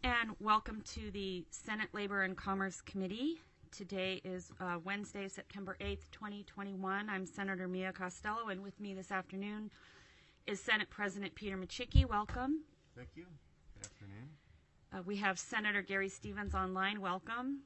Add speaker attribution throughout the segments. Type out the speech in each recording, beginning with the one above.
Speaker 1: And welcome to the Senate Labor and Commerce Committee. Today is Wednesday, September 8th, 2021. I'm Senator Mia Costello, and with me this afternoon is Senate President Peter Micciche. Welcome.
Speaker 2: Thank you. Good afternoon.
Speaker 1: We have Senator Gary Stevens online. Welcome.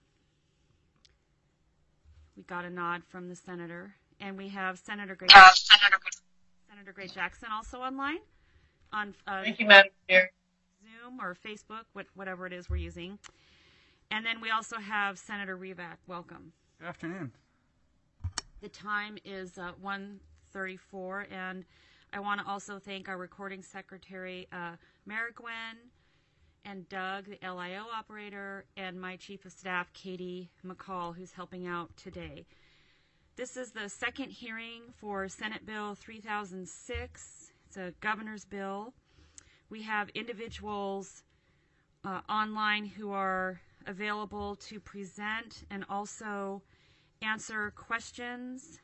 Speaker 1: We got a nod from the senator. And we have Senator Gray Jackson also online on
Speaker 3: Thank you, Madam Chair.
Speaker 1: Zoom or Facebook, whatever it is we're using. And then we also have Senator Rivak. Welcome.
Speaker 2: Good afternoon.
Speaker 1: The time is 1:34, and I want to also thank our recording secretary, Mary Gwen, and Doug, the LIO operator, and my chief of staff, Katie McCall, who's helping out today. This is the second hearing for Senate Bill 3006. It's a governor's bill. We have individuals online who are available to present and also answer questions.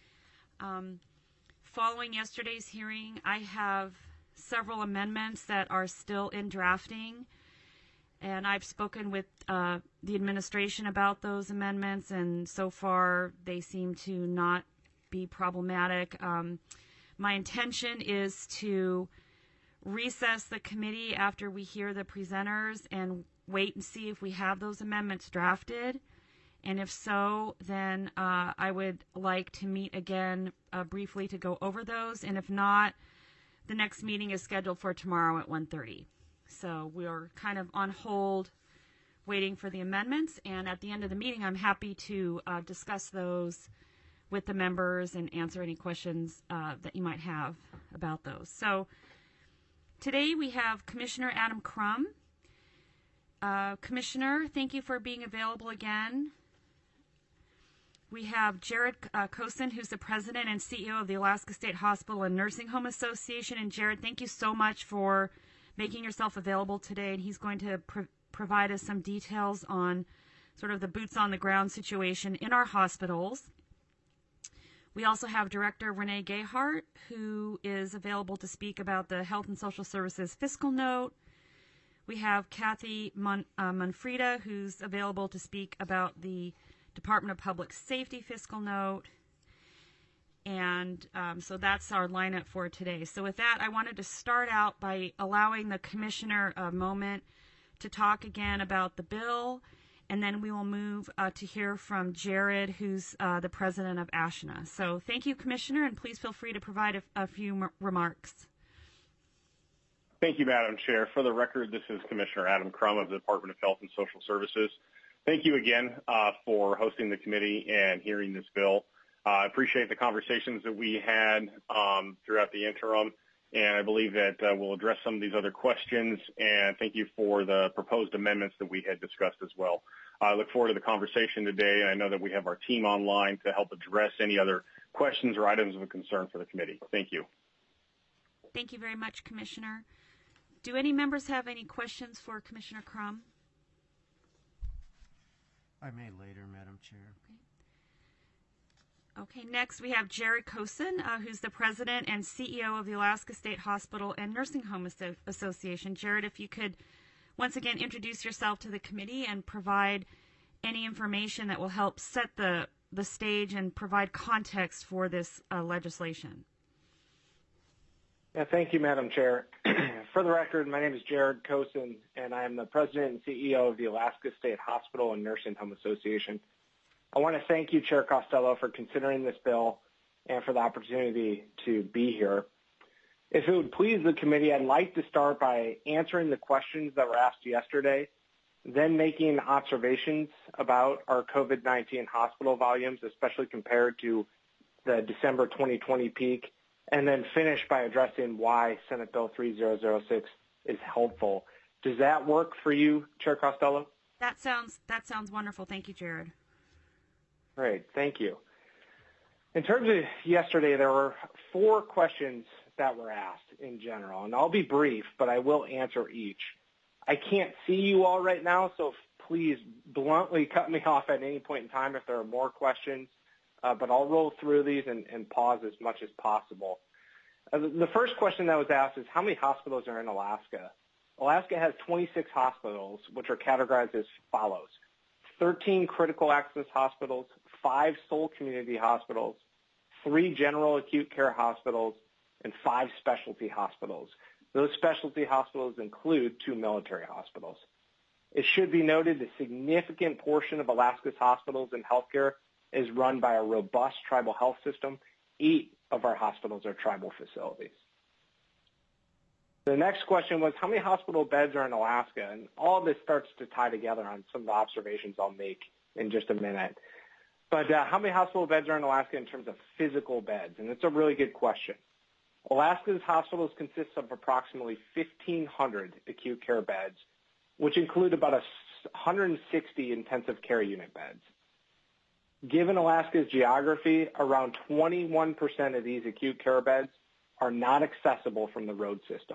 Speaker 1: Following yesterday's hearing, I have several amendments that are still in drafting, and I've spoken with the administration about those amendments, and so far they seem to not be problematic. My intention is to recess the committee after we hear the presenters and wait and see if we have those amendments drafted. And if so, then I would like to meet again briefly to go over those. And if not, the next meeting is scheduled for tomorrow at 1:30. So we're kind of on hold waiting for the amendments. And at the end of the meeting, I'm happy to discuss those with the members and answer any questions that you might have about those. So today we have Commissioner Adam Crum. Commissioner, thank you for being available again. We have Jared Kosin, who's the president and CEO of the Alaska State Hospital and Nursing Home Association. And Jared, thank you so much for making yourself available today. And he's going to provide us some details on sort of the boots on the ground situation in our hospitals. We also have Director Renee Gayhart, who is available to speak about the Health and Social Services fiscal note. We have Kathy Manfreda, who's available to speak about the Department of Public Safety fiscal note. And so that's our lineup for today. So with that, I wanted to start out by allowing the commissioner a moment to talk again about the bill. And then we will move to hear from Jared, who's the president of ASHNA. So thank you, Commissioner, and please feel free to provide a few remarks.
Speaker 4: Thank you, Madam Chair. For the record, this is Commissioner Adam Crum of the Department of Health and Social Services. Thank you again for hosting the committee and hearing this bill. I appreciate the conversations that we had throughout the interim. And I believe that we'll address some of these other questions. And thank you for the proposed amendments that we had discussed as well. I look forward to the conversation today. And I know that we have our team online to help address any other questions or items of concern for the committee. Thank you.
Speaker 1: Thank you very much, Commissioner. Do any members have any questions for Commissioner Crum?
Speaker 2: I may later, Madam Chair.
Speaker 1: Okay, next we have Jared Kosin, who's the president and CEO of the Alaska State Hospital and Nursing Home Association. Jared, if you could once again introduce yourself to the committee and provide any information that will help set the stage and provide context for this legislation.
Speaker 3: Yeah, thank you, Madam Chair. For the record, my name is Jared Kosin, and I am the president and CEO of the Alaska State Hospital and Nursing Home Association. I want to thank you, Chair Costello, for considering this bill and for the opportunity to be here. If it would please the committee, I'd like to start by answering the questions that were asked yesterday, then making observations about our COVID-19 hospital volumes, especially compared to the December 2020 peak, and then finish by addressing why Senate Bill 3006 is helpful. Does that work for you, Chair Costello?
Speaker 1: That sounds wonderful. Thank you, Jared.
Speaker 3: Great. Thank you. In terms of yesterday, there were 4 questions that were asked in general, and I'll be brief, but I will answer each. I can't see you all right now, so please bluntly cut me off at any point in time if there are more questions, but I'll roll through these and pause as much as possible. The first question that was asked is how many hospitals are in Alaska? Alaska has 26 hospitals, which are categorized as follows: 13 critical access hospitals, 5 sole community hospitals, 3 general acute care hospitals, and 5 specialty hospitals. Those specialty hospitals include 2 military hospitals. It should be noted a significant portion of Alaska's hospitals and healthcare is run by a robust tribal health system. 8 of our hospitals are tribal facilities. The next question was, how many hospital beds are in Alaska? And all of this starts to tie together on some of the observations I'll make in just a minute. But how many hospital beds are in Alaska in terms of physical beds? And it's a really good question. Alaska's hospitals consist of approximately 1,500 acute care beds, which include about 160 intensive care unit beds. Given Alaska's geography, around 21% of these acute care beds are not accessible from the road system.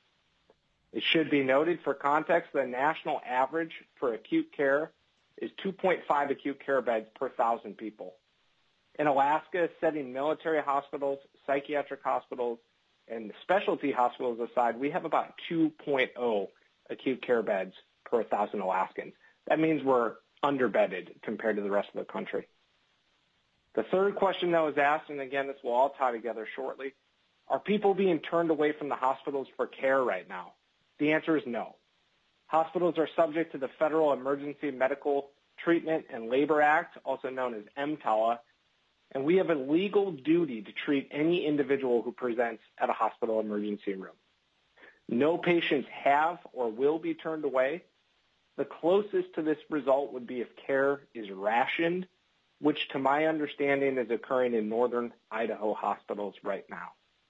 Speaker 3: It should be noted, for context, the national average for acute care is 2.5 acute care beds per 1,000 people. In Alaska, setting military hospitals, psychiatric hospitals, and specialty hospitals aside, we have about 2.0 acute care beds per 1,000 Alaskans. That means we're underbedded compared to the rest of the country. The third question that was asked, and again, this will all tie together shortly, are people being turned away from the hospitals for care right now? The answer is no. Hospitals are subject to the Federal Emergency Medical Treatment and Labor Act, also known as EMTALA, and we have a legal duty to treat any individual who presents at a hospital emergency room. No patients have or will be turned away. The closest to this result would be if care is rationed, which to my understanding is occurring in northern Idaho hospitals right now.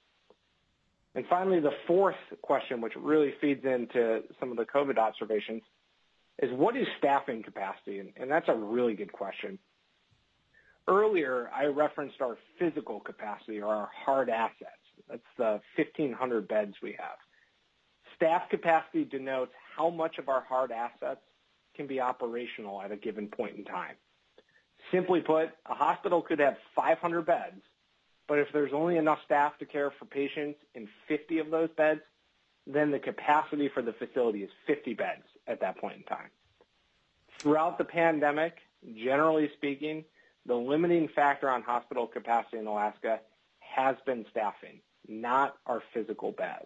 Speaker 3: And finally, the fourth question, which really feeds into some of the COVID observations, is what is staffing capacity? And that's a really good question. Earlier, I referenced our physical capacity, or our hard assets. That's the 1,500 beds we have. Staff capacity denotes how much of our hard assets can be operational at a given point in time. Simply put, a hospital could have 500 beds, but if there's only enough staff to care for patients in 50 of those beds, then the capacity for the facility is 50 beds at that point in time. Throughout the pandemic, generally speaking, the limiting factor on hospital capacity in Alaska has been staffing, not our physical beds.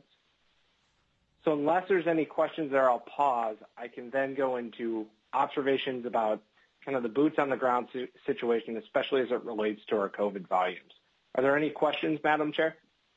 Speaker 3: So unless there's any questions there, I'll pause. I can then go into observations about kind of the boots on the ground situation, especially as it relates to our COVID volumes. Are there any questions, Madam Chair?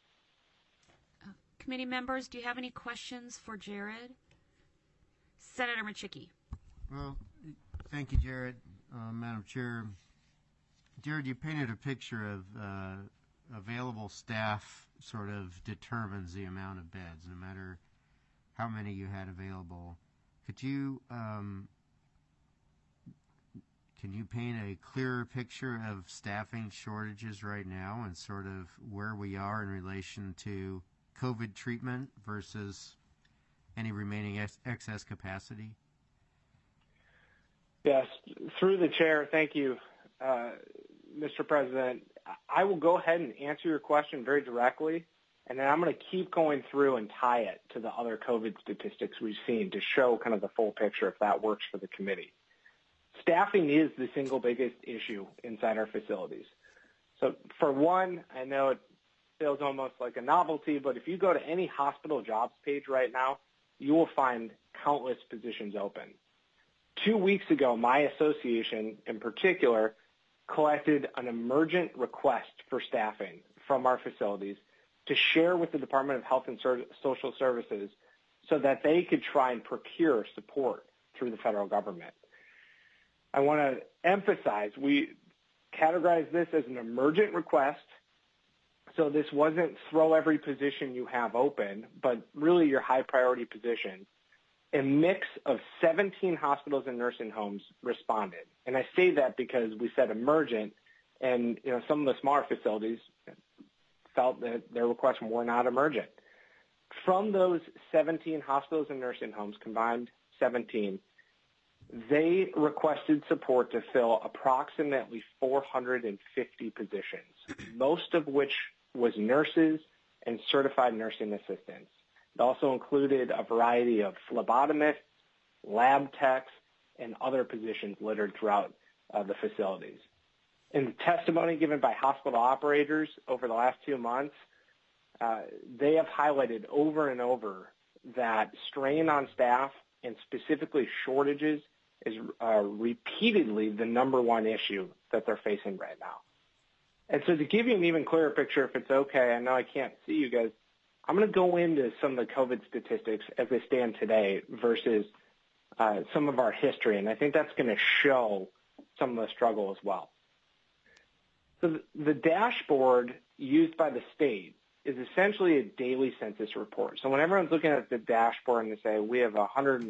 Speaker 1: Committee members, do you have any questions for Jared? Senator Machicki.
Speaker 2: Well, thank you, Jared. Madam Chair, Jared, you painted a picture of available staff sort of determines the amount of beds, no matter how many you had available. Could you can you paint a clearer picture of staffing shortages right now and sort of where we are in relation to COVID treatment versus any remaining excess capacity?
Speaker 3: Yes, through the chair, thank you, Mr. President. I will go ahead and answer your question very directly, and then I'm going to keep going through and tie it to the other COVID statistics we've seen to show kind of the full picture if that works for the committee. Staffing is the single biggest issue inside our facilities. So for one, I know it feels almost like a novelty, but if you go to any hospital jobs page right now, you will find countless positions open. 2 weeks ago, my association in particular collected an emergent request for staffing from our facilities to share with the Department of Health and Social Services so that they could try and procure support through the federal government. I want to emphasize we categorize this as an emergent request, so this wasn't throw every position you have open, but really your high priority positions. A mix of 17 hospitals and nursing homes responded. And I say that because we said emergent, and some of the smaller facilities felt that their requests were not emergent. From those 17 hospitals and nursing homes, combined 17, they requested support to fill approximately 450 positions, most of which was nurses and certified nursing assistants. It also included a variety of phlebotomists, lab techs, and other positions littered throughout the facilities. In the testimony given by hospital operators over the last 2 months, they have highlighted over and over that strain on staff and specifically shortages is repeatedly the number one issue that they're facing right now. And so to give you an even clearer picture, if it's okay, I know I can't see you guys, I'm going to go into some of the COVID statistics as they stand today versus some of our history, and I think that's going to show some of the struggle as well. So the dashboard used by the state is essentially a daily census report. So when everyone's looking at the dashboard and they say we have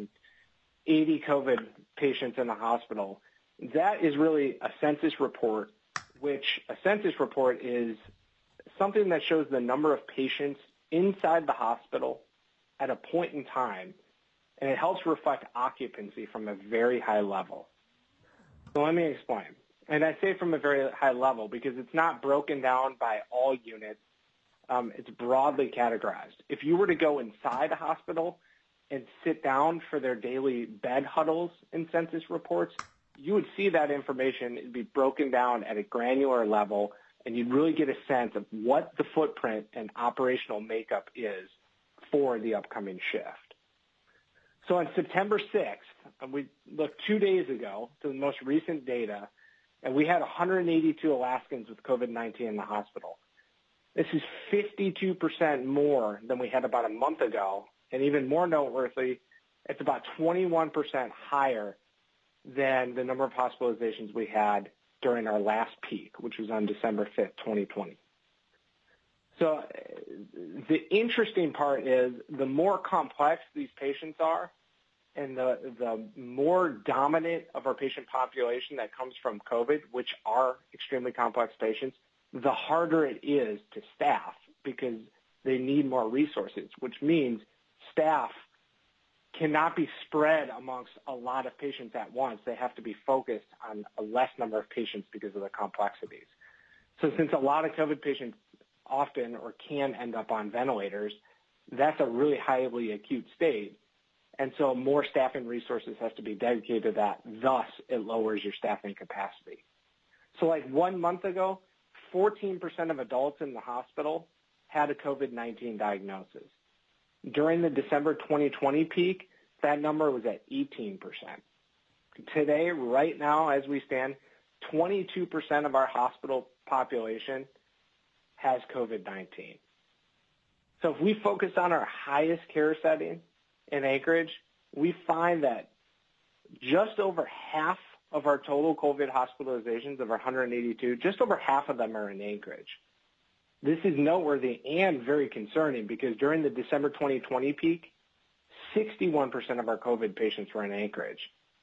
Speaker 3: 180 COVID patients in the hospital, that is really a census report, which a census report is something that shows the number of patients inside the hospital at a point in time, and it helps reflect occupancy from a very high level. So let me explain. And I say from a very high level because it's not broken down by all units. It's broadly categorized. If you were to go inside a hospital and sit down for their daily bed huddles in census reports, you would see that information. It'd be broken down at a granular level, and you'd really get a sense of what the footprint and operational makeup is for the upcoming shift. So on September 6th, we looked 2 days ago to the most recent data, and we had 182 Alaskans with COVID-19 in the hospital. This is 52% more than we had about a month ago, and even more noteworthy, it's about 21% higher than the number of hospitalizations we had during our last peak, which was on December 5th, 2020. So the interesting part is the more complex these patients are and the more dominant of our patient population that comes from COVID, which are extremely complex patients, the harder it is to staff because they need more resources, which means staff cannot be spread amongst a lot of patients at once. They have to be focused on a less number of patients because of the complexities. So since a lot of COVID patients often or can end up on ventilators, that's a really highly acute state. And so more staffing resources have to be dedicated to that. Thus, it lowers your staffing capacity. So like 1 month ago, 14% of adults in the hospital had a COVID-19 diagnosis. During the December 2020 peak, that number was at 18%. Today, right now, as we stand, 22% of our hospital population has COVID-19. So if we focus on our highest care setting in Anchorage, we find that just over half of our total COVID hospitalizations of our 182, just over half of them are in Anchorage. This is noteworthy and very concerning because during the December 2020 peak, 61% of our COVID patients were in Anchorage.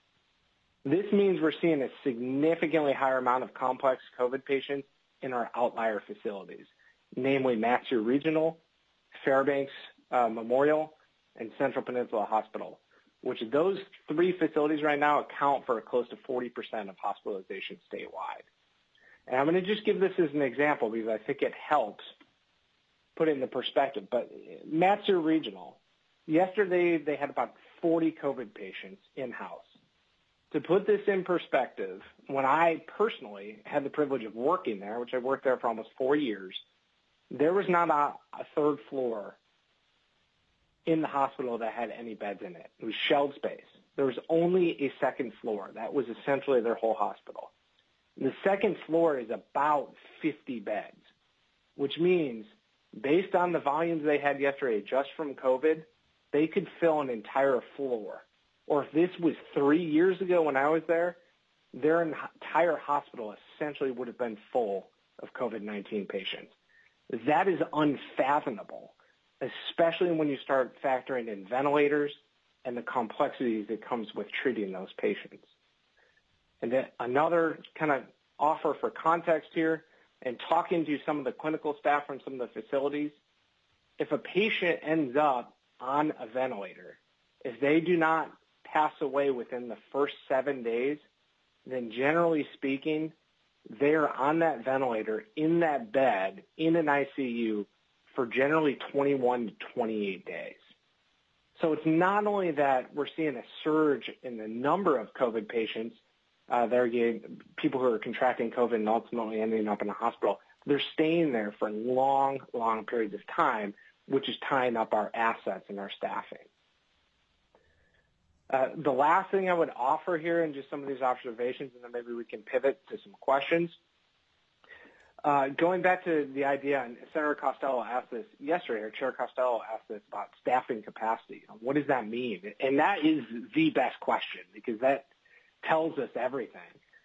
Speaker 3: This means we're seeing a significantly higher amount of complex COVID patients in our outlier facilities, namely Mat-Su Regional, Fairbanks Memorial, and Central Peninsula Hospital, which those three facilities right now account for close to 40% of hospitalizations statewide. And I'm going to just give this as an example because I think it helps put it into perspective. But Mat-Su Regional, yesterday they had about 40 COVID patients in-house. To put this in perspective, when I personally had the privilege of working there, which I worked there for almost 4 years, there was not a third floor in the hospital that had any beds in it. It was shelled space. There was only a second floor. That was essentially their whole hospital. The second floor is about 50 beds, which means based on the volumes they had yesterday just from COVID, they could fill an entire floor. Or if this was 3 years ago when I was there, their entire hospital essentially would have been full of COVID-19 patients. That is unfathomable, especially when you start factoring in ventilators and the complexities that comes with treating those patients. And then another kind of offer for context here, and talking to some of the clinical staff from some of the facilities, if a patient ends up on a ventilator, if they do not pass away within the first 7 days, then generally speaking, they're on that ventilator, in that bed, in an ICU, for generally 21 to 28 days. So it's not only that we're seeing a surge in the number of COVID patients, people who are contracting COVID and ultimately ending up in the hospital, they're staying there for long, long periods of time, which is tying up our assets and our staffing. The last thing I would offer here in just some of these observations, and then maybe we can pivot to some questions. Going back to the idea, and Senator Costello asked this yesterday, or Chair Costello asked this about staffing capacity. What does that mean? And that is the best question because that tells us everything.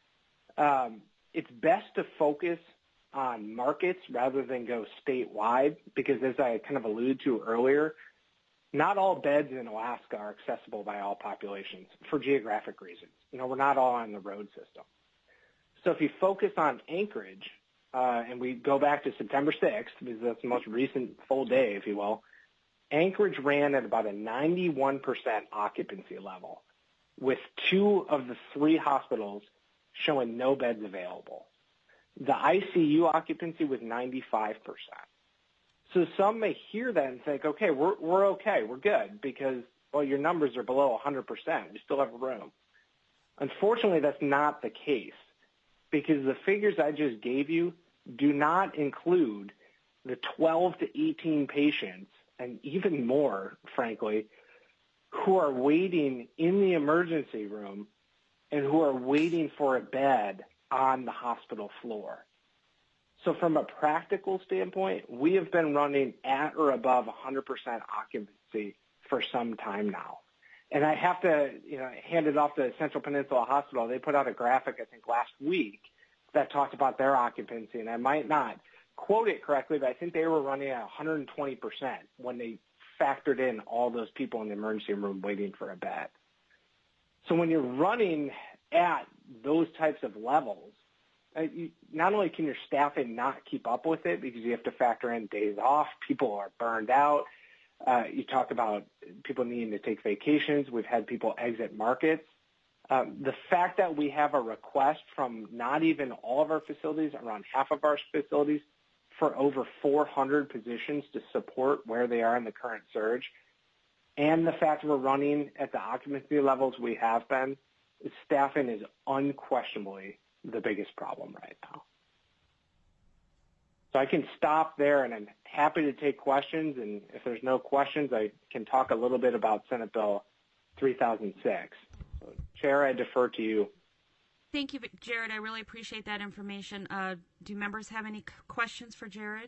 Speaker 3: It's best to focus on markets rather than go statewide because, as I kind of alluded to earlier, not all beds in Alaska are accessible by all populations for geographic reasons. We're not all on the road system. So if you focus on Anchorage, and we go back to September 6th, because that's the most recent full day, if you will, Anchorage ran at about a 91% occupancy level, with 2 of the 3 hospitals showing no beds available. The ICU occupancy was 95%. So some may hear that and think, okay, we're okay, we're good, because, well, your numbers are below 100%. We still have room. Unfortunately, that's not the case, because the figures I just gave you do not include the 12 to 18 patients, and even more, frankly, who are waiting in the emergency room and who are waiting for a bed on the hospital floor. So from a practical standpoint, we have been running at or above 100% occupancy for some time now. And I have to hand it off to Central Peninsula Hospital. They put out a graphic, I think, last week that talked about their occupancy. And I might not quote it correctly, but I think they were running at 120% when they factored in all those people in the emergency room waiting for a bed. So when you're running at those types of levels, not only can your staffing not keep up with it because you have to factor in days off, people are burned out. You talk about people needing to take vacations. We've had people exit markets. The fact that we have a request from not even all of our facilities, around half of our facilities, for over 400 positions to support where they are in the current surge, and the fact we're running at the occupancy levels we have been, staffing is unquestionably the biggest problem right now. So I can stop there, and I'm happy to take questions. And if there's no questions, I can talk a little bit about Senate Bill 3006. So, Chair, I defer to you.
Speaker 1: Thank you, Jared. I really appreciate that information. Do members have any questions for Jared?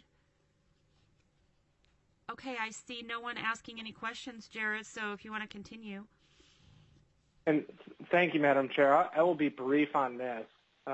Speaker 1: Okay, I see no one asking any questions, Jared, so if you want to continue.
Speaker 3: And thank you, Madam Chair. I will be brief on this.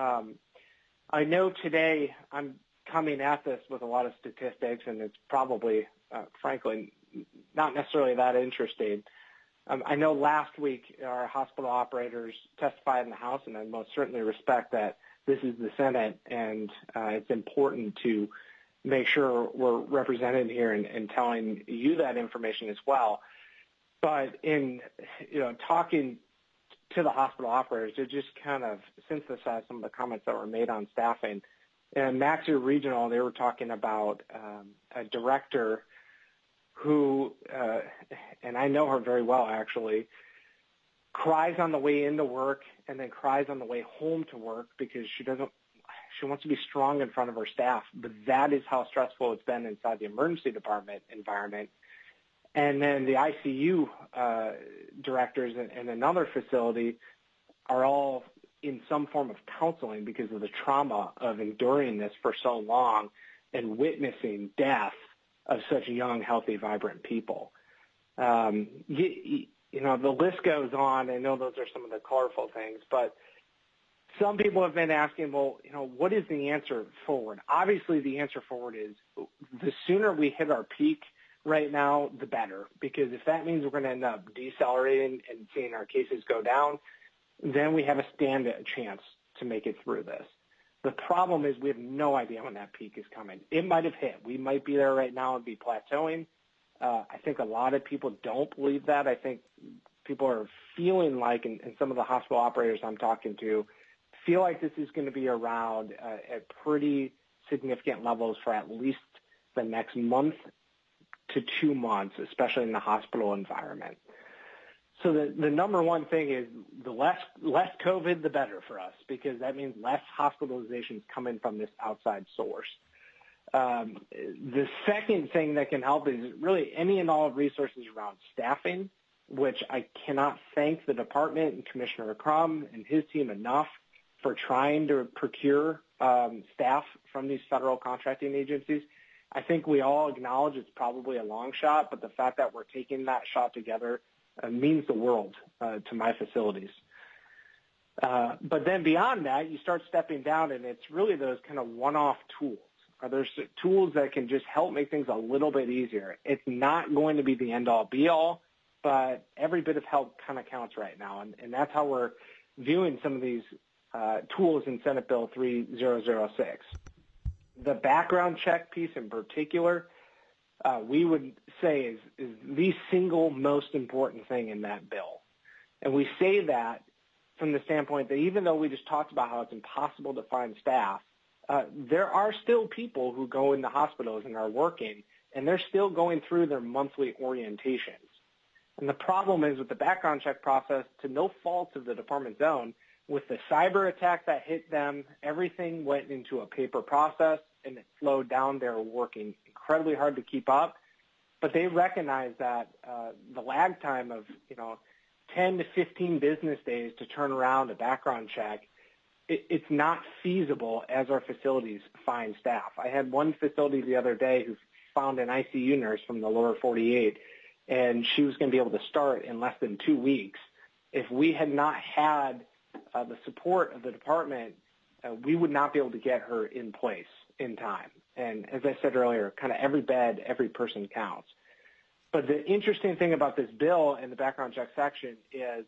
Speaker 3: I know today I'm coming at this with a lot of statistics, and it's probably, frankly, not necessarily that interesting. I know last week our hospital operators testified in the House, and I most certainly respect that this is the Senate, and it's important to make sure we're represented here and telling you that information as well. But in talking to the hospital operators, to just kind of synthesize some of the comments that were made on staffing. In Maxey Regional, they were talking about a director who, and I know her very well actually, cries on the way into work and then cries on the way home to work because she wants to be strong in front of her staff. But that is how stressful it's been inside the emergency department environment. And then the ICU directors in another facility are all in some form of counseling because of the trauma of enduring this for so long and witnessing death of such young, healthy, vibrant people. The list goes on. I know those are some of the colorful things, but some people have been asking, well, what is the answer forward? Obviously, the answer forward is the sooner we hit our peak right now, the better, because if that means we're going to end up decelerating and seeing our cases go down, then we have a chance to make it through this. The problem is we have no idea when that peak is coming. It might have hit. We might be there right now and be plateauing. I think a lot of people don't believe that. I think people are feeling like, and some of the hospital operators I'm talking to, feel like this is going to be around at pretty significant levels for at least the next month to 2 months, especially in the hospital environment. So the number one thing is the less COVID, the better for us, because that means less hospitalizations coming from this outside source. The second thing that can help is really any and all resources around staffing, which I cannot thank the department and Commissioner Crum and his team enough for trying to procure staff from these federal contracting agencies. I think we all acknowledge it's probably a long shot, but the fact that we're taking that shot together means the world to my facilities. But then beyond that, you start stepping down, and it's really those kind of one-off tools. Are there tools that can just help make things a little bit easier? It's not going to be the end-all, be-all, but every bit of help kind of counts right now, and that's how we're viewing some of these tools in Senate Bill 3006. The background check piece in particular, we would say is the single most important thing in that bill. And we say that from the standpoint that even though we just talked about how it's impossible to find staff, there are still people who go into hospitals and are working, and they're still going through their monthly orientations. And the problem is with the background check process, to no fault of the department's own, with the cyber attack that hit them, everything went into a paper process, and it slowed down. They were working incredibly hard to keep up. But they recognize that the lag time of 10 to 15 business days to turn around a background check, it's not feasible as our facilities find staff. I had one facility the other day who found an ICU nurse from the lower 48, and she was going to be able to start in less than 2 weeks. If we had not had the support of the department, we would not be able to get her in place in time. And as I said earlier, kind of every bed, every person counts. But the interesting thing about this bill and the background check section is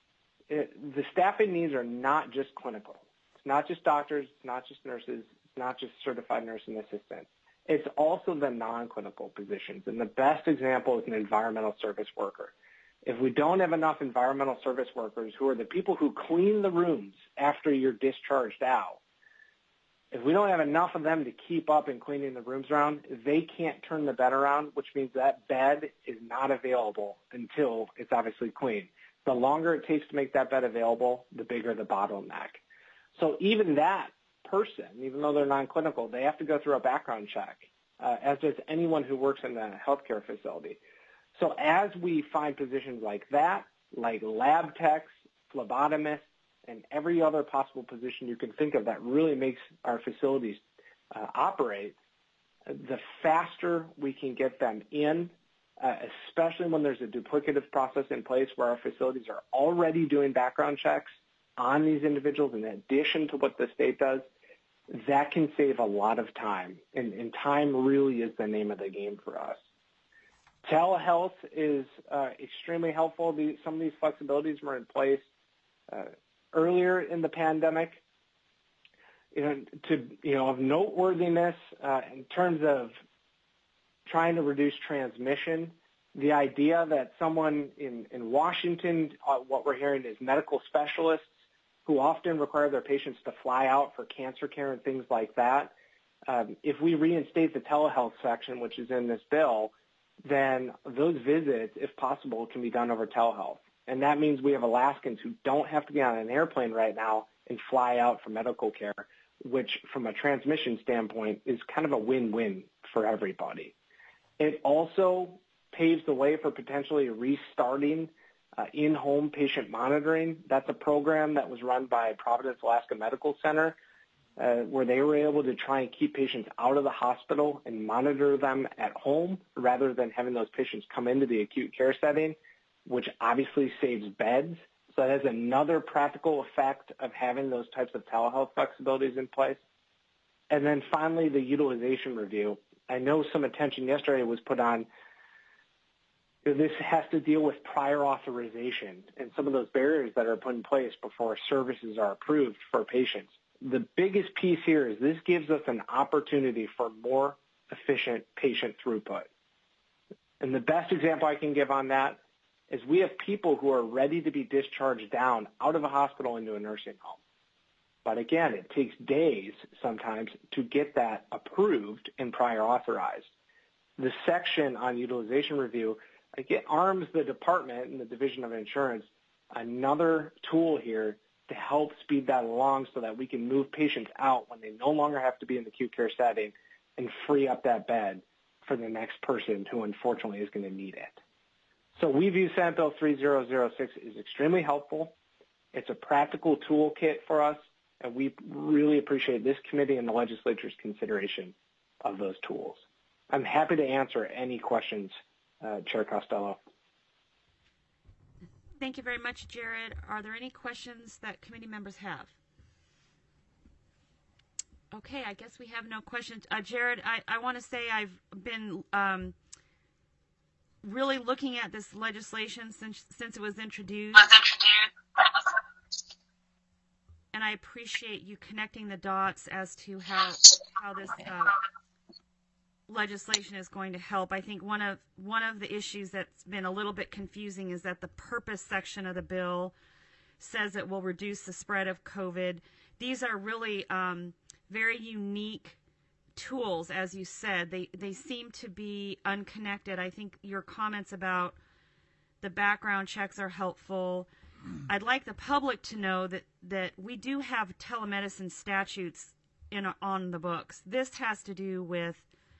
Speaker 3: the staffing needs are not just clinical. It's not just doctors. It's not just nurses. It's not just certified nursing assistants. It's also the non-clinical positions. And the best example is an environmental service worker. If we don't have enough environmental service workers, who are the people who clean the rooms after you're discharged out, if we don't have enough of them to keep up in cleaning the rooms around, they can't turn the bed around, which means that bed is not available until it's obviously clean. The longer it takes to make that bed available, the bigger the bottleneck. So even that person, even though they're non-clinical, they have to go through a background check, as does anyone who works in a healthcare facility. So as we find positions like that, like lab techs, phlebotomists, and every other possible position you can think of that really makes our facilities operate, the faster we can get them in, especially when there's a duplicative process in place where our facilities are already doing background checks on these individuals in addition to what the state does, that can save a lot of time. And time really is the name of the game for us. Telehealth is extremely helpful. Some of these flexibilities were in place earlier in the pandemic. Of noteworthiness in terms of trying to reduce transmission, the idea that someone in Washington, what we're hearing is medical specialists who often require their patients to fly out for cancer care and things like that. If we reinstate the telehealth section, which is in this bill, then those visits, if possible, can be done over telehealth. And that means we have Alaskans who don't have to be on an airplane right now and fly out for medical care, which from a transmission standpoint is kind of a win-win for everybody. It also paves the way for potentially restarting in-home patient monitoring. That's a program that was run by Providence Alaska Medical Center, where they were able to try and keep patients out of the hospital and monitor them at home rather than having those patients come into the acute care setting, which obviously saves beds. So that has another practical effect of having those types of telehealth flexibilities in place. And then finally, the utilization review. I know some attention yesterday was put on. This has to deal with prior authorization and some of those barriers that are put in place before services are approved for patients. The biggest piece here is this gives us an opportunity for more efficient patient throughput. And the best example I can give on that is we have people who are ready to be discharged down out of a hospital into a nursing home. But again, it takes days sometimes to get that approved and prior authorized. the section on utilization review, it arms the department and the Division of Insurance another tool here to help speed that along so that we can move patients out when they no longer have to be in the acute care setting and free up that bed for the next person who unfortunately is going to need it. So we view Senate Bill 3006 as extremely helpful. It's a practical toolkit for us, and we really appreciate this committee and the legislature's consideration of those tools. I'm happy to answer any questions, Chair Costello.
Speaker 1: Thank you very much, Jared. Are there any questions that committee members have? Okay, I guess we have no questions. Jared, I want to say I've been really looking at this legislation since it was introduced. And I appreciate you connecting the dots as to how this legislation is going to help. I think one of the issues that's been a little bit confusing is that the purpose section of the bill says it will reduce the spread of COVID. These are really very unique tools, as you said. They seem to be unconnected. I think your comments about the background checks are helpful. I'd like the public to know that we do have telemedicine statutes on the books. This has to do with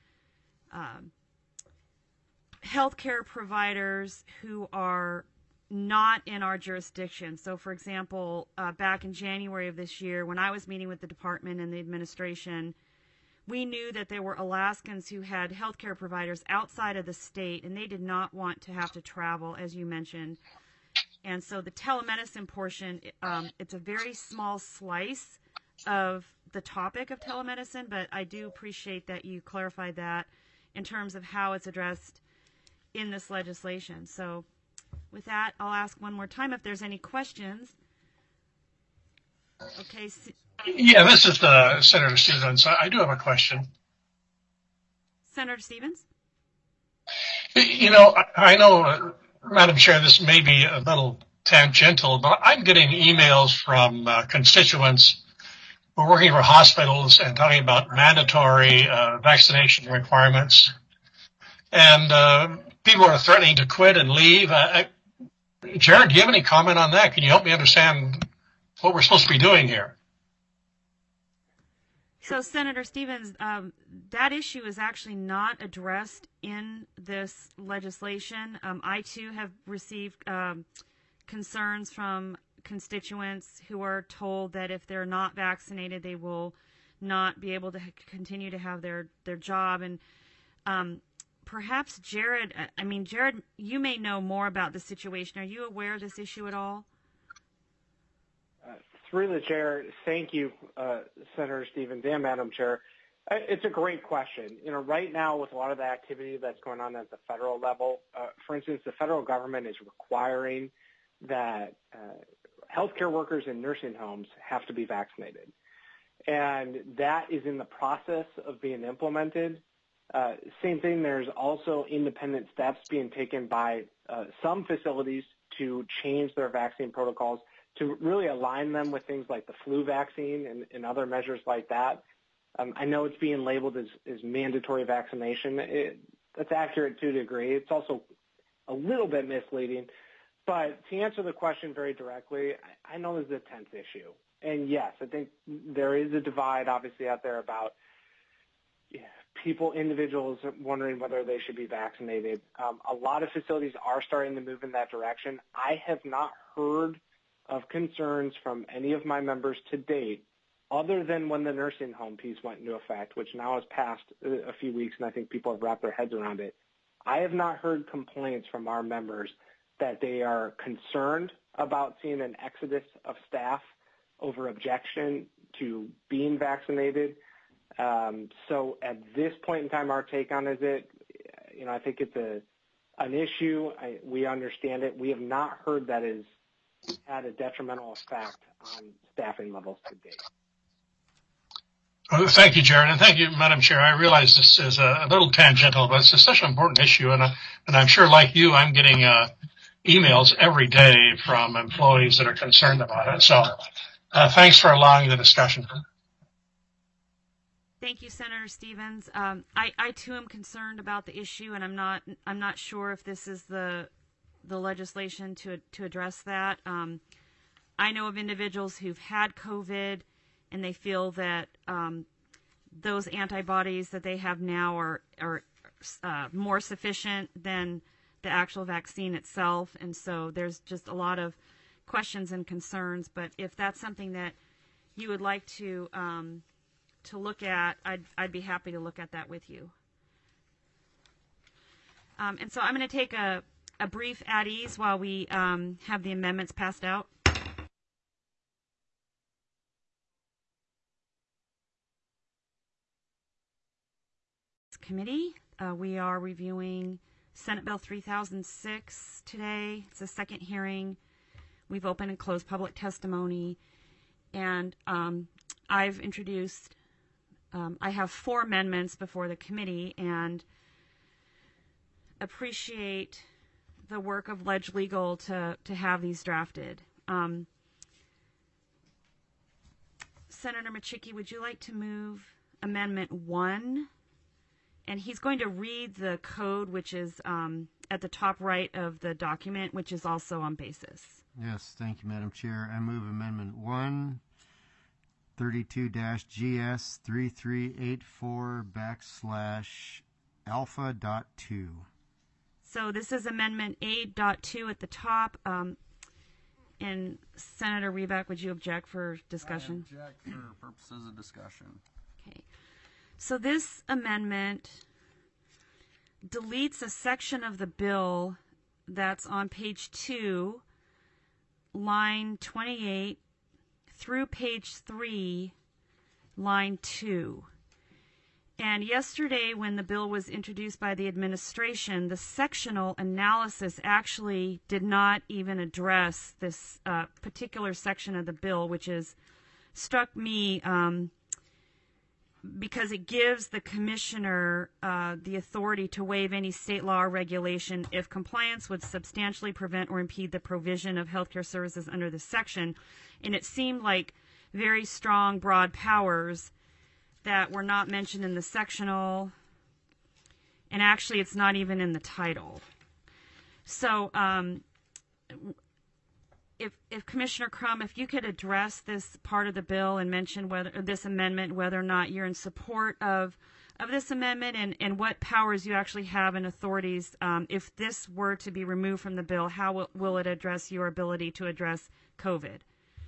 Speaker 1: healthcare providers who are not in our jurisdiction. So, for example, back in January of this year, when I was meeting with the department and the administration, we knew that there were Alaskans who had healthcare providers outside of the state, and they did not want to have to travel, as you mentioned. And so the telemedicine portion, it's a very small slice of the topic of telemedicine, but I do appreciate that you clarified that in terms of how it's addressed in this legislation. So with that, I'll ask one more time if there's any questions. Okay.
Speaker 5: Yeah, this is Senator Stevens. I do have a question.
Speaker 1: Senator Stevens?
Speaker 5: You know, I know, Madam Chair, this may be a little tangential, but I'm getting emails from constituents who are working for hospitals and talking about mandatory vaccination requirements. And people are threatening to quit and leave. Jared, do you have any comment on that? Can you help me understand what we're supposed to be doing here?
Speaker 1: So, Senator Stevens, that issue is actually not addressed in this legislation. I, too, have received concerns from constituents who are told that if they're not vaccinated, they will not be able to continue to have their job. And perhaps Jared, Jared, you may know more about the situation. Are you aware of this issue at all?
Speaker 3: Through the chair, thank you, Senator Stevens and Madam Chair. It's a great question. You know, right now with a lot of the activity that's going on at the federal level, for instance, the federal government is requiring that healthcare workers in nursing homes have to be vaccinated. And that is in the process of being implemented. Same thing, there's also independent steps being taken by some facilities to change their vaccine protocols to really align them with things like the flu vaccine and other measures like that. I know it's being labeled as mandatory vaccination. That's accurate to a degree. It's also a little bit misleading. But to answer the question very directly, I know this is a tense issue. And yes, I think there is a divide obviously out there about individuals wondering whether they should be vaccinated. A lot of facilities are starting to move in that direction. I have not heard of concerns from any of my members to date, other than when the nursing home piece went into effect, which now has passed a few weeks, and I think people have wrapped their heads around it. I have not heard complaints from our members that they are concerned about seeing an exodus of staff over objection to being vaccinated. So at this point in time, our take on is I think it's an issue. We understand it. We have not heard that is had a detrimental effect on staffing levels to date.
Speaker 5: Well, thank you, Jared, and thank you, Madam Chair. I realize this is a little tangential, but it's such an important issue, and I'm sure, like you, I'm getting emails every day from employees that are concerned about it. So, thanks for allowing the discussion.
Speaker 1: Thank you, Senator Stevens. I too am concerned about the issue, and I'm not sure if this is the legislation to address that. I know of individuals who've had COVID, and they feel that those antibodies that they have now are more sufficient than the actual vaccine itself, and so there's just a lot of questions and concerns. But if that's something that you would like to look at, I'd be happy to look at that with you. And so I'm going to take a brief at ease while we have the amendments passed out. Committee, we are reviewing Senate Bill 3006 today. It's a second hearing. We've opened and closed public testimony, and I've introduced. I have 4 amendments before the committee, and appreciate the work of Ledge Legal to have these drafted. Senator Machicki, would you like to move Amendment 1? And he's going to read the code, which is at the top right of the document, which is also on basis.
Speaker 2: Yes, thank you, Madam Chair. I move Amendment 1, 32-GS3384 /alpha.2.
Speaker 1: So this is Amendment 8.2 at the top. And Senator Reback, would you object for discussion?
Speaker 6: I object for purposes of discussion.
Speaker 1: Okay. So this amendment deletes a section of the bill that's on page 2, line 28, through page 3, line 2. And yesterday, when the bill was introduced by the administration, the sectional analysis actually did not even address this particular section of the bill, which struck me because it gives the commissioner the authority to waive any state law or regulation if compliance would substantially prevent or impede the provision of healthcare services under this section. And it seemed like very strong, broad powers that were not mentioned in the sectional, and actually it's not even in the title. So if Commissioner Crum, if you could address this part of the bill and mention this amendment, whether or not you're in support of this amendment, and what powers you actually have and authorities, if this were to be removed from the bill, how will it address your ability to address COVID?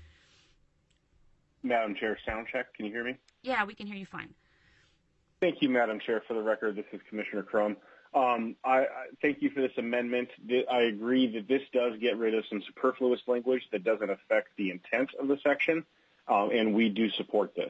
Speaker 4: Madam Chair, sound check. Can you hear me?
Speaker 1: Yeah, we can hear you fine.
Speaker 4: Thank you, Madam Chair. For the record, this is Commissioner Crum. I thank you for this amendment. I agree that this does get rid of some superfluous language that doesn't affect the intent of the section, and we do support this.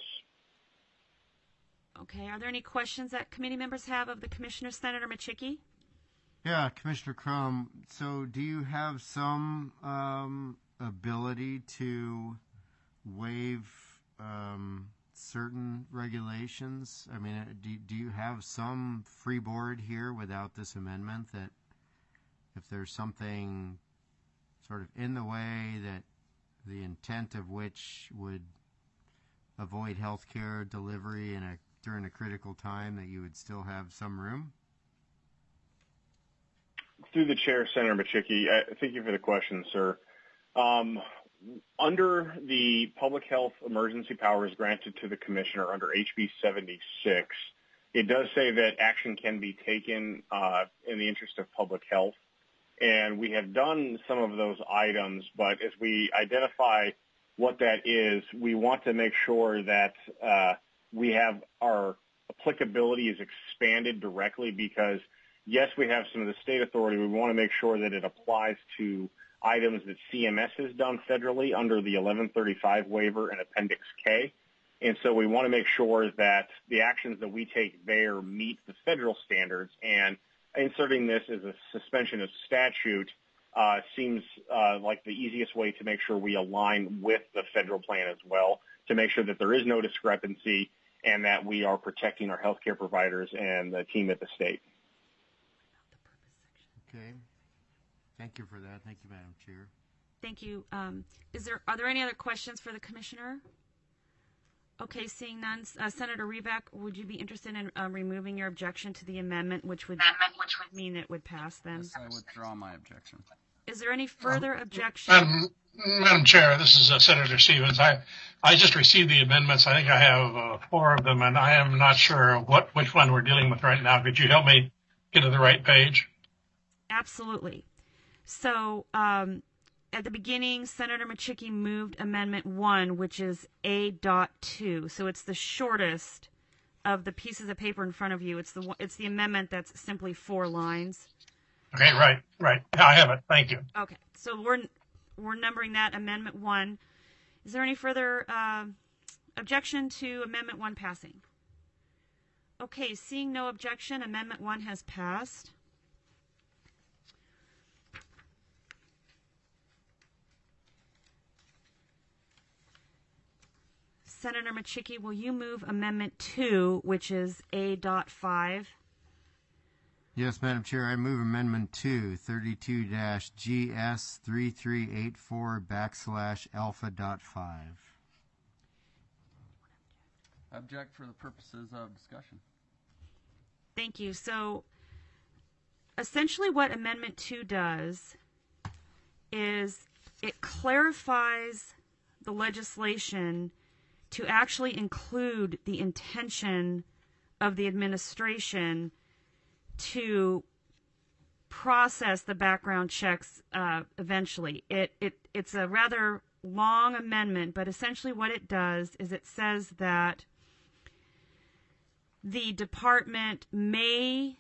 Speaker 1: Okay. Are there any questions that committee members have of the Commissioner, Senator Machicki?
Speaker 2: Yeah, Commissioner Crum. So do you have some ability to waive certain regulations? I mean, do you have some freeboard here without this amendment that if there's something sort of in the way that the intent of which would avoid health care delivery during a critical time, that you would still have some room?
Speaker 4: Through the chair, Senator Machicki, thank you for the question, sir. Under the public health emergency powers granted to the commissioner under HB 76, it does say that action can be taken in the interest of public health. And we have done some of those items, but as we identify what that is, we want to make sure that we have our applicability is expanded directly because, yes, we have some of the state authority. We want to make sure that it applies to items that CMS has done federally under the 1135 waiver and Appendix K. And so we want to make sure that the actions that we take there meet the federal standards, and inserting this as a suspension of statute seems like the easiest way to make sure we align with the federal plan as well, to make sure that there is no discrepancy and that we are protecting our healthcare providers and the team at the state.
Speaker 2: Okay. Thank you for that. Thank you, Madam Chair.
Speaker 1: Thank you. Are there any other questions for the Commissioner? Okay, seeing none, Senator Reback, would you be interested in removing your objection to the amendment, which would mean it would pass then?
Speaker 6: Yes, I withdraw my objection.
Speaker 1: Is there any further objection?
Speaker 5: Madam Chair, this is Senator Stevens. I just received the amendments. I think I have 4 of them, and I am not sure which one we're dealing with right now. Could you help me get to the right page?
Speaker 1: Absolutely. So at the beginning, Senator Machicki moved Amendment 1, which is A.2. So it's the shortest of the pieces of paper in front of you. It's the amendment that's simply 4 lines.
Speaker 5: Okay, right. I have it. Thank you.
Speaker 1: Okay, so we're numbering that Amendment 1. Is there any further objection to Amendment 1 passing? Okay, seeing no objection, Amendment 1 has passed. Senator Machicki, will you move Amendment 2, which is A.5?
Speaker 2: Yes, Madam Chair, I move Amendment 2, 32-GS3384 \alpha.5.
Speaker 6: Object for the purposes of discussion.
Speaker 1: Thank you. So essentially what Amendment 2 does is it clarifies the legislation to actually include the intention of the administration to process the background checks eventually. It's a rather long amendment, but essentially what it does is it says that the department may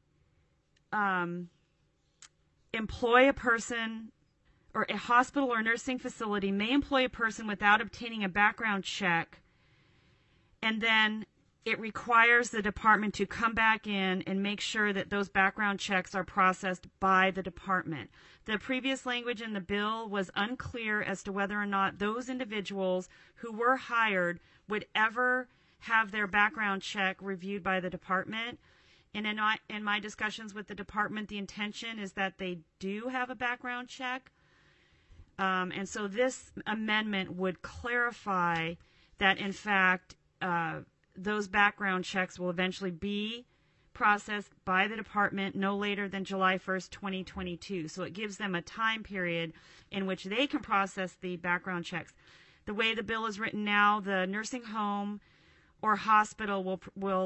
Speaker 1: employ a person, or a hospital or nursing facility may employ a person without obtaining a background check, and then it requires the department to come back in and make sure that those background checks are processed by the department. The previous language in the bill was unclear as to whether or not those individuals who were hired would ever have their background check reviewed by the department. And in my discussions with the department, the intention is that they do have a background check. And so this amendment would clarify that, in fact, those background checks will eventually be processed by the department no later than July 1st, 2022. So it gives them a time period in which they can process the background checks. The way the bill is written now, the nursing home or hospital will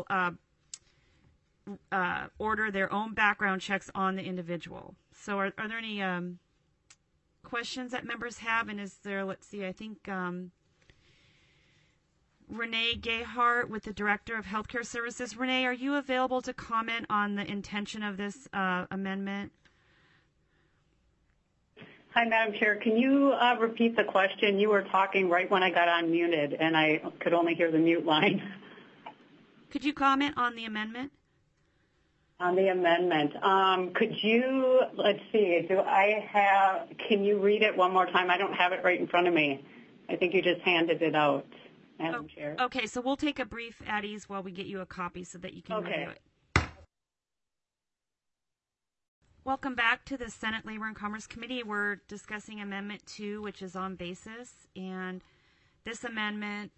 Speaker 1: order their own background checks on the individual. So are there any questions that members have? And is there, let's see, I think Renee Gayhart with the Director of Healthcare Services. Renee, are you available to comment on the intention of this amendment?
Speaker 7: Hi, Madam Chair. Can you repeat the question? You were talking right when I got unmuted, and I could only hear the mute line.
Speaker 1: Could you comment on the amendment?
Speaker 7: On the amendment. Could you, let's see, can you read it one more time? I don't have it right in front of me. I think you just handed it out, Madam Chair.
Speaker 1: Okay, so we'll take a brief at ease while we get you a copy so that you can review it. Welcome back to the Senate Labor and Commerce Committee. We're discussing Amendment 2, which is on basis, and this amendment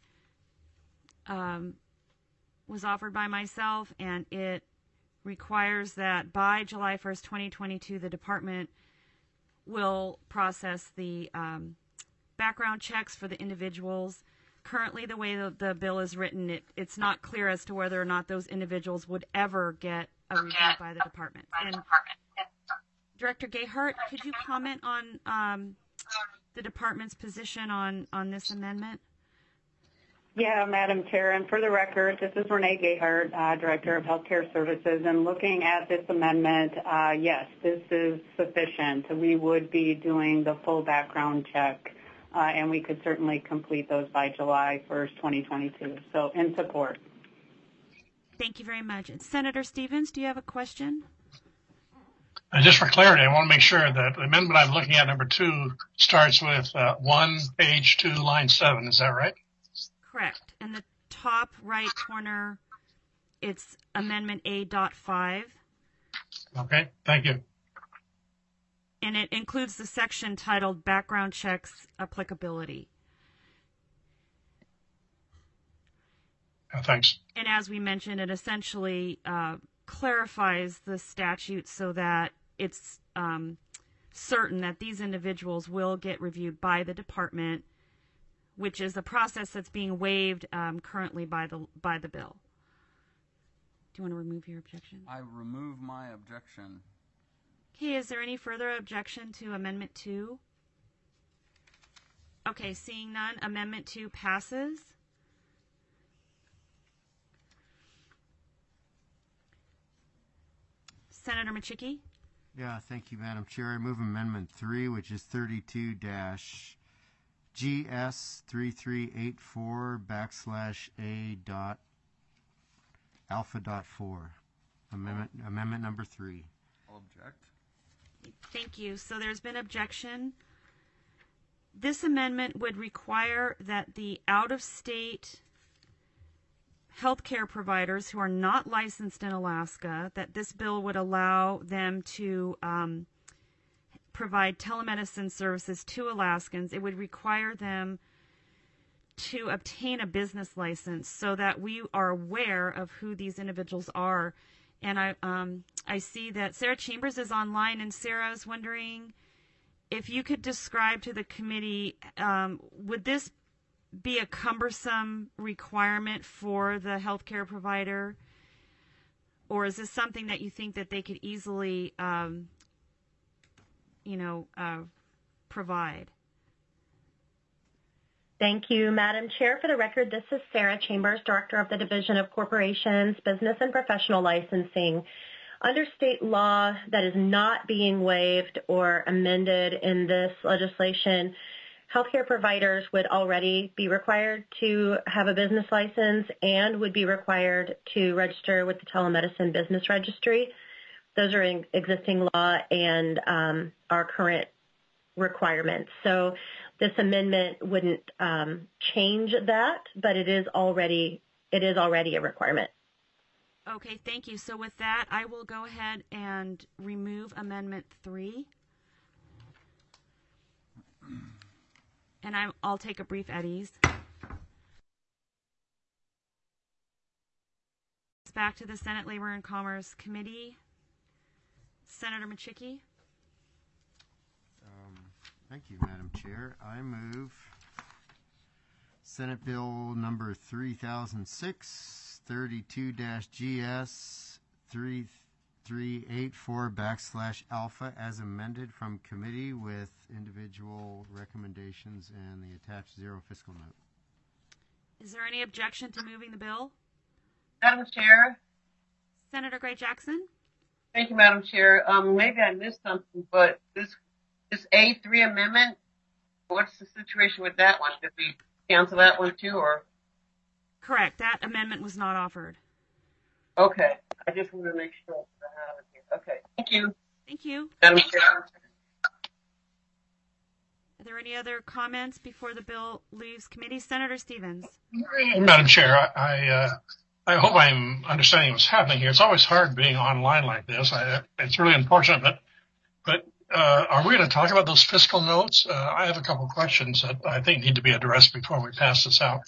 Speaker 1: was offered by myself, and it requires that by July 1st, 2022, the department will process the background checks for the individuals. Currently, the way the bill is written, it's not clear as to whether or not those individuals would ever get a review by the department. And Director Gayhart, could you comment on the department's position on this amendment?
Speaker 7: Yeah, Madam Chair, and for the record, this is Renee Gayhart, Director of Healthcare Services, and looking at this amendment, yes, this is sufficient. We would be doing the full background check, and we could certainly complete those by July 1st, 2022. So, in support.
Speaker 1: Thank you very much. And Senator Stevens, do you have a question?
Speaker 5: Just for clarity, I want to make sure that the amendment I'm looking at, number 2, starts with 1, page 2, line 7. Is that right?
Speaker 1: Correct. In the top right corner, it's Amendment A.5.
Speaker 5: Okay, thank you.
Speaker 1: And it includes the section titled Background Checks Applicability.
Speaker 5: Thanks.
Speaker 1: And as we mentioned, it essentially clarifies the statute so that it's certain that these individuals will get reviewed by the department, which is a process that's being waived currently by the bill. Do you want to remove your objection?
Speaker 6: I remove my objection.
Speaker 1: Okay, is there any further objection to Amendment 2? Okay, seeing none, Amendment 2 passes. Senator Machicki?
Speaker 2: Yeah, thank you, Madam Chair. I move Amendment 3, which is 32-GS338.4/A.alpha.4. Amendment number 3.
Speaker 6: I'll object.
Speaker 1: Thank you. So there's been objection. This amendment would require that the out-of-state healthcare providers who are not licensed in Alaska, that this bill would allow them to provide telemedicine services to Alaskans. It would require them to obtain a business license so that we are aware of who these individuals are. And I see that Sarah Chambers is online, and Sarah is wondering if you could describe to the committee, would this be a cumbersome requirement for the healthcare provider, or is this something that you think that they could easily, provide?
Speaker 8: Thank you, Madam Chair. For the record, this is Sarah Chambers, Director of the Division of Corporations, Business and Professional Licensing. Under state law that is not being waived or amended in this legislation, healthcare providers would already be required to have a business license and would be required to register with the Telemedicine Business Registry. Those are in existing law and our current requirements. So this amendment wouldn't change that, but it is already a requirement.
Speaker 1: Okay, thank you. So with that, I will go ahead and remove Amendment 3. And I'll take a brief at ease. Back to the Senate Labor and Commerce Committee. Senator Machicki.
Speaker 2: Thank you, Madam Chair. I move Senate Bill number 3006, 32-GS 3384/alpha as amended from committee with individual recommendations and the attached zero fiscal note.
Speaker 1: Is there any objection to moving the bill?
Speaker 9: Madam Chair.
Speaker 1: Senator Gray Jackson?
Speaker 9: Thank you, Madam Chair. Maybe I missed something, but this A3 amendment, what's the situation with that one? Did we cancel that one too, or?
Speaker 1: Correct. That amendment was not offered.
Speaker 9: Okay. I just wanted to make sure I have it here. Okay. Thank you.
Speaker 1: Thank you.
Speaker 9: Madam Chair.
Speaker 1: Are there any other comments before the bill leaves committee? Senator Stevens.
Speaker 5: Madam Chair, I hope I'm understanding what's happening here. It's always hard being online like this. It's really unfortunate, but are we going to talk about those fiscal notes? I have a couple of questions that I think need to be addressed before we pass this out.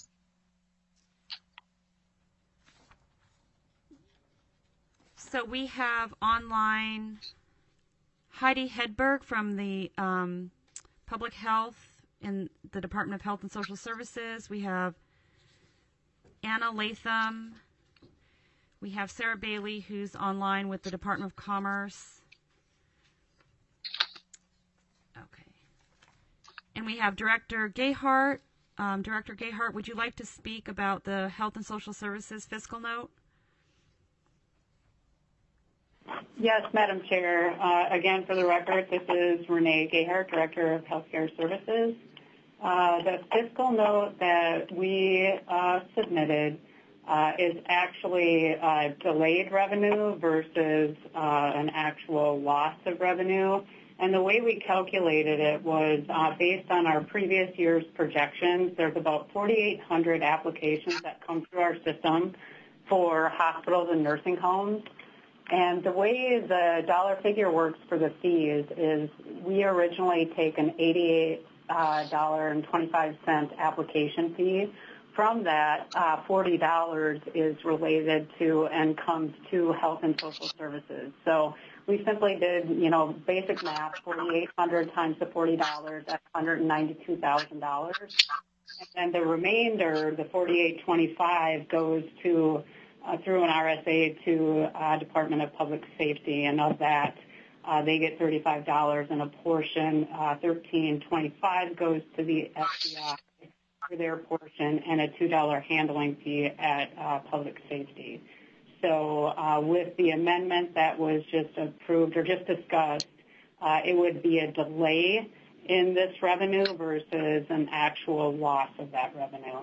Speaker 1: So we have online Heidi Hedberg from the Public Health in the Department of Health and Social Services. We have Anna Latham. We have Sarah Bailey, who's online with the Department of Commerce. Okay. And we have Director Gayhart. Director Gayhart, would you like to speak about the Health and Social Services fiscal note?
Speaker 7: Yes, Madam Chair. Again, for the record, this is Renee Gayhart, Director of Healthcare Services. The fiscal note that we submitted is actually delayed revenue versus an actual loss of revenue. And the way we calculated it was based on our previous year's projections. There's about 4,800 applications that come through our system for hospitals and nursing homes. And the way the dollar figure works for the fees is we originally take an $88.25 application fee From that, $40 is related to and comes to Health and Social Services. So we simply did, basic math, 4,800 times the $40, that's $192,000. And the remainder, the 4,825, goes to through an RSA to Department of Public Safety, and of that, they get $35, and a portion, $1,325, goes to the FBI for their portion, and a $2 handling fee at Public Safety. So with the amendment that was just approved or just discussed, it would be a delay in this revenue versus an actual loss of that revenue.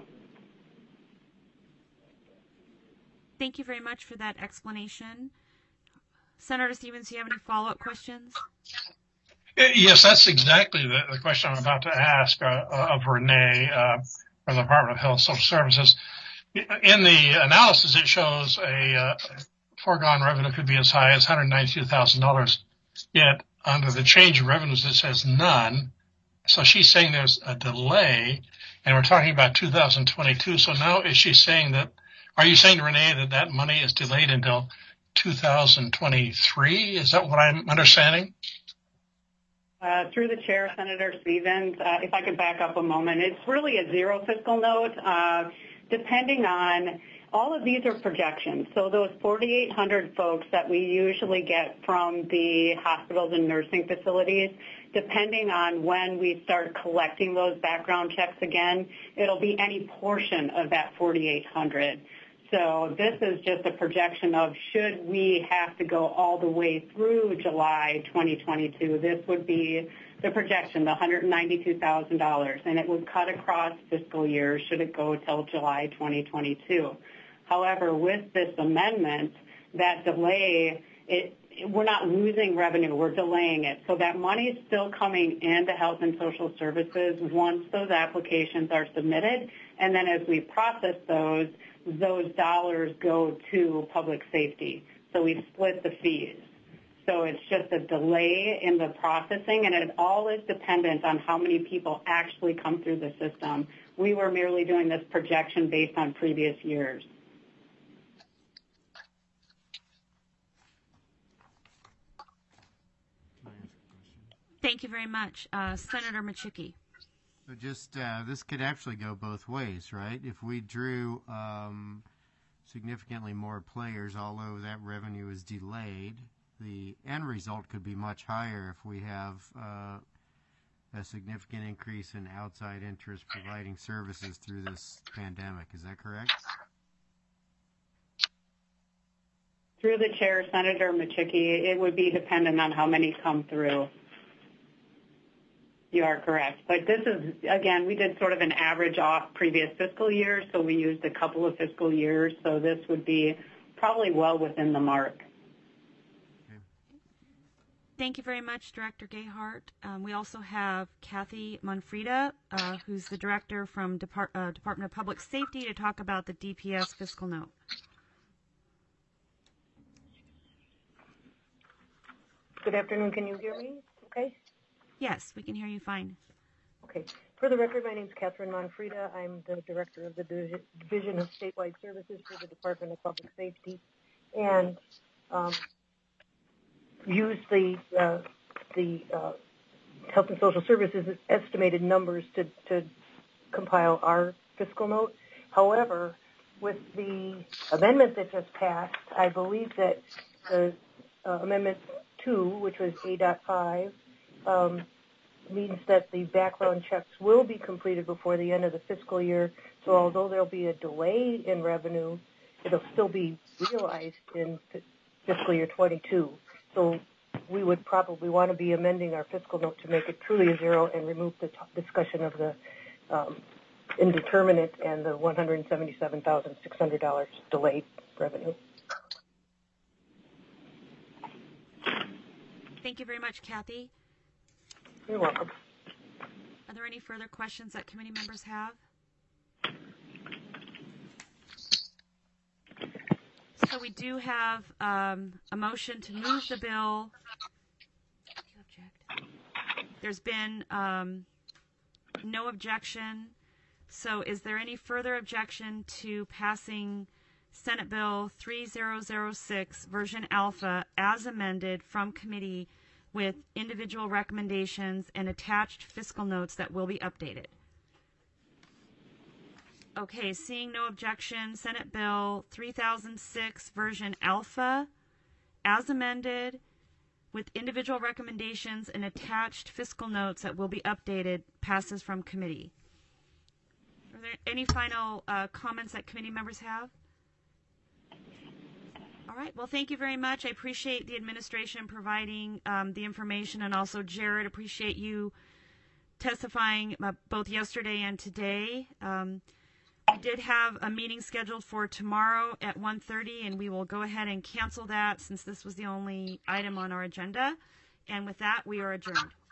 Speaker 1: Thank you very much for that explanation. Senator Stevens, do you have any follow-up questions?
Speaker 5: Yes, that's exactly the question I'm about to ask of Renee from the Department of Health and Social Services. In the analysis, it shows a foregone revenue could be as high as $192,000. Yet, under the change in revenues, it says none. So she's saying there's a delay, and we're talking about 2022. So now is she saying that, are you saying, Renee, that money is delayed until 2023? Is that what I'm understanding?
Speaker 7: Through the chair, Senator Stevens, if I could back up a moment, it's really a zero fiscal note. Depending on, all of these are projections. So those 4,800 folks that we usually get from the hospitals and nursing facilities, depending on when we start collecting those background checks again, it'll be any portion of that 4,800. So this is just a projection of should we have to go all the way through July 2022. This would be the projection, the $192,000, and it would cut across fiscal years should it go till July 2022. However, with this amendment, that delay, we're not losing revenue, we're delaying it. So that money is still coming into Health and Social Services once those applications are submitted, and then as we process those dollars go to Public Safety. So we split the fees. So it's just a delay in the processing, and it all is dependent on how many people actually come through the system. We were merely doing this projection based on previous years.
Speaker 1: Thank you very much. Senator Machicki.
Speaker 2: So just this could actually go both ways, right? If we drew significantly more players, although that revenue is delayed, the end result could be much higher if we have a significant increase in outside interest providing services through this pandemic. Is that correct?
Speaker 7: Through the chair, Senator Machicki, it would be dependent on how many come through. You are correct. But this is, again, we did sort of an average off previous fiscal years, so we used a couple of fiscal years, so this would be probably well within the mark.
Speaker 2: Okay.
Speaker 1: Thank you very much, Director Gayhart. We also have Kathy Manfreda, who's the director from Department of Public Safety, to talk about the DPS fiscal note.
Speaker 10: Good afternoon. Can you hear me? Okay.
Speaker 1: Yes, we can hear you fine.
Speaker 10: Okay. For the record, my name is Catherine Manfreda. I'm the director of the Division of Statewide Services for the Department of Public Safety, and use the Health and Social Services estimated numbers to compile our fiscal note. However, with the amendment that just passed, I believe that the Amendment 2, which was A.5, means that the background checks will be completed before the end of the fiscal year. So although there'll be a delay in revenue, it'll still be realized in fiscal year 22. So we would probably want to be amending our fiscal note to make it truly a zero and remove the discussion of the indeterminate and the $177,600 delayed revenue.
Speaker 1: Thank you very much, Kathy.
Speaker 10: You're welcome.
Speaker 1: Are there any further questions that committee members have? So we do have a motion to move the bill. There's been no objection. So is there any further objection to passing Senate Bill 3006 version alpha as amended from committee with individual recommendations and attached fiscal notes that will be updated? Okay, seeing no objection, Senate Bill 3006 version alpha as amended with individual recommendations and attached fiscal notes that will be updated passes from committee. Are there any final comments that committee members have? All right. Well, thank you very much. I appreciate the administration providing the information, and also Jared, appreciate you testifying both yesterday and today. We did have a meeting scheduled for tomorrow at 1:30, and we will go ahead and cancel that since this was the only item on our agenda. And with that, we are adjourned.